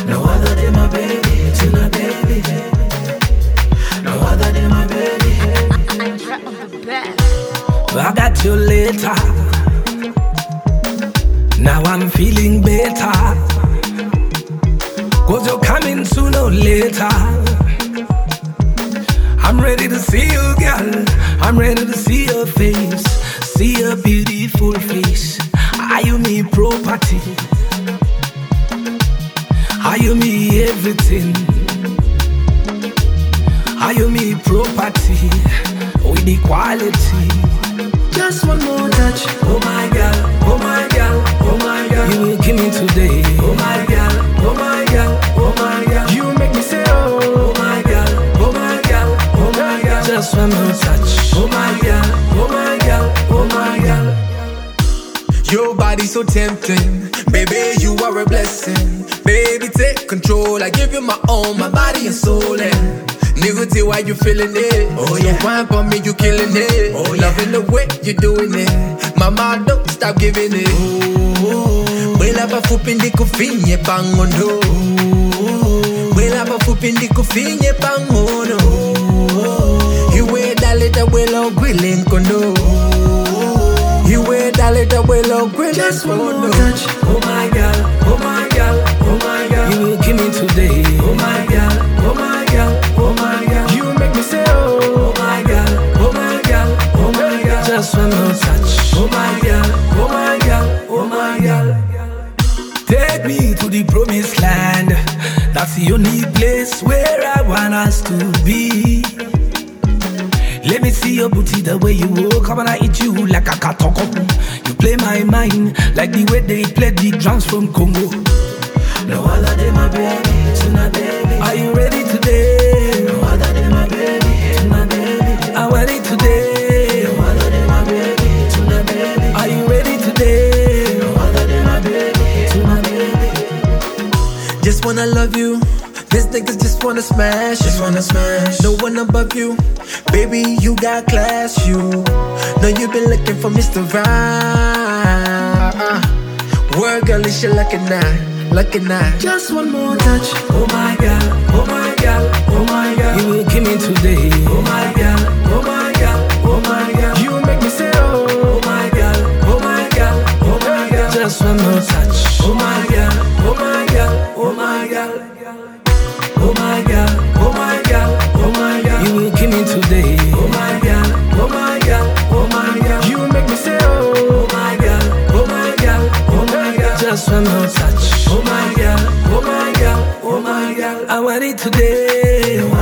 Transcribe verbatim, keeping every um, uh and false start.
No other than my baby, tonight, baby. No other than my baby. I got you later. Now I'm feeling better. Cause you're coming sooner or later. I'm ready to see you, girl. I'm ready to see your face. See your beautiful face. Are you me property? Are you me everything? Are you me property? With equality. Just one more touch. Oh my girl, oh my girl, oh my girl. You will kill me today. Oh my girl, oh my girl, oh my girl. You make me say oh, oh my girl, oh my girl, oh my girl. Just one more touch. Oh my girl, oh my girl, oh my girl. Your body so tempting, baby, you are a blessing. Baby, take control, I give you my own, my body and soul. And nigga, tell why you feeling it. Oh yeah, so wine for me, you killing it. Oh, loving the way you doing it. Mama, don't stop giving it. Wela ba fupindi kufinye pangondo. Wela ba fupindi kufinye pangondo. Iwe dale da wela grilling kondo. Iwe dale da wela grilling. Just one more touch. Oh my girl, oh my girl, oh my girl. You will kill me today. Oh my girl, oh my girl, oh my girl. You make me say oh, oh my girl, oh my girl, oh my girl. Just one more touch. Oh my girl, oh my girl, oh my girl. Take me to the promised land. That's the only place where I want us to be. Let me see your booty the way you walk. I wanna eat you like a katoko. You play my mind like the way they play the drums from Congo. No other than my baby, tonight, baby. Are you ready today? No other than my baby, tonight, baby. I'm ready today. No other than my baby, tonight, baby. Are you ready today? No other than my baby, tonight, baby. Just wanna love you. These niggas just wanna smash. Just wanna smash. No one above you. Baby, you got class, you. Know you been looking for Mister Right. Word girl, is you looking at, looking at. Just one more touch. Oh my girl, oh my girl, oh my girl. You will kill me today. Oh my girl, oh my girl, oh my girl. You make me say oh, oh my girl, oh my girl, oh my girl. Just one more touch. Oh my girl, oh my girl, oh my girl. Oh my girl, oh my girl, oh my girl. You will kill me today. Oh my girl, oh my girl, oh my girl. You make me say oh, oh my girl, oh my girl, oh my girl. Just one more touch. Oh my girl, oh my girl, oh my girl. I want it today.